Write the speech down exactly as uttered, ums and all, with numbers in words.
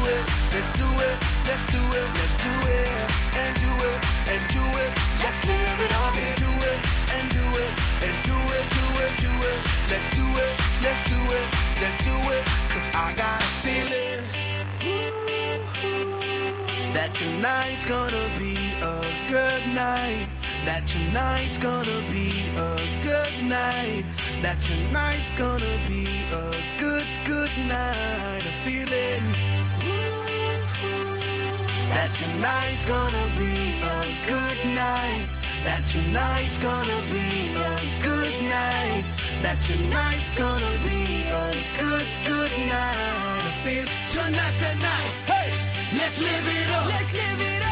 it, let's do it, let's do it, let's do it, and do it, and do it. Let's live it up and do it, and do it, and do it, do it, do it. Let's do it, let's do it, let's do it. Cause I got a feeling that tonight's gonna be a good night. That tonight's gonna be a good night. That tonight's gonna be a good, good night. A feeling that tonight's gonna be a good night. That tonight's gonna be a good night. That tonight's gonna be a good, good night. I feel tonight's the night. Hey, let's live it up. Let's live it up.